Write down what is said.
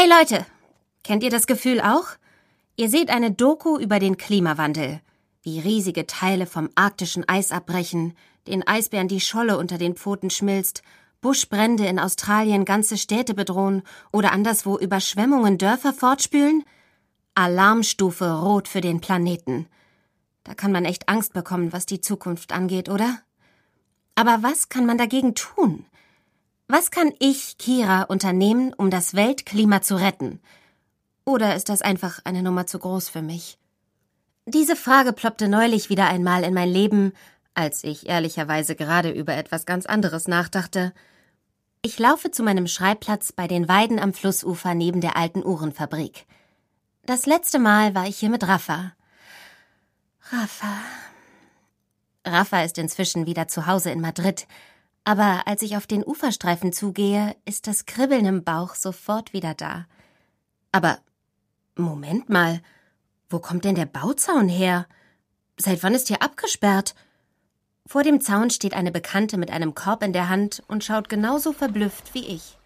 Hey Leute, kennt ihr das Gefühl auch? Ihr seht eine Doku über den Klimawandel, wie riesige Teile vom arktischen Eis abbrechen, den Eisbären die Scholle unter den Pfoten schmilzt, Buschbrände in Australien ganze Städte bedrohen oder anderswo Überschwemmungen Dörfer fortspülen? Alarmstufe Rot für den Planeten. Da kann man echt Angst bekommen, was die Zukunft angeht, oder? Aber was kann man dagegen tun? Was kann ich, Kira, unternehmen, um das Weltklima zu retten? Oder ist das einfach eine Nummer zu groß für mich? Diese Frage ploppte neulich wieder einmal in mein Leben, als ich ehrlicherweise gerade über etwas ganz anderes nachdachte. Ich laufe zu meinem Schreibplatz bei den Weiden am Flussufer neben der alten Uhrenfabrik. Das letzte Mal war ich hier mit Rafa. Rafa ist inzwischen wieder zu Hause in Madrid. Aber als ich auf den Uferstreifen zugehe, ist das Kribbeln im Bauch sofort wieder da. Aber, Moment mal, wo kommt denn der Bauzaun her? Seit wann ist hier abgesperrt? Vor dem Zaun steht eine Bekannte mit einem Korb in der Hand und schaut genauso verblüfft wie ich.